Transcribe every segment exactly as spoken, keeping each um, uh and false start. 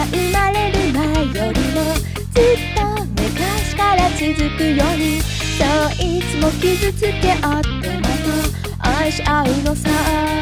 が生まれる前よりもずっと昔から続くように、そういつも傷つけ合ってまた愛し合うのさ。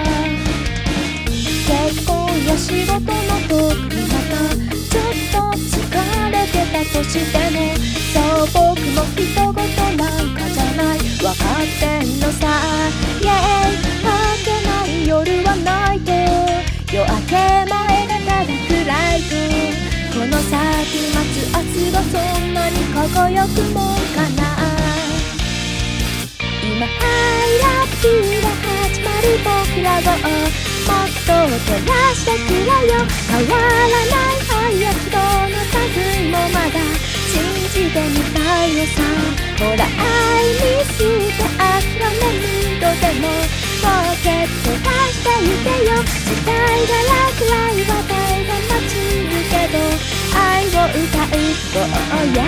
結婚や仕事の時にまたちょっと疲れてたとしても、そう僕も人事なんかじゃない、わかってんのさ。イェイ明けない夜はないと、夜明け前がただ暗いと、この先待つ明日がそんなに輝くもんかな。今ハイラップが始まる僕らをもっと照らしてくれよ。変わらない愛や人の類もまだ信じてみたいのさ。ほら愛に捨て諦めるとでももう蹴っ飛ばしてゆけよ。時代が落雷は誰が待ちるけど愛を歌う、oh yeah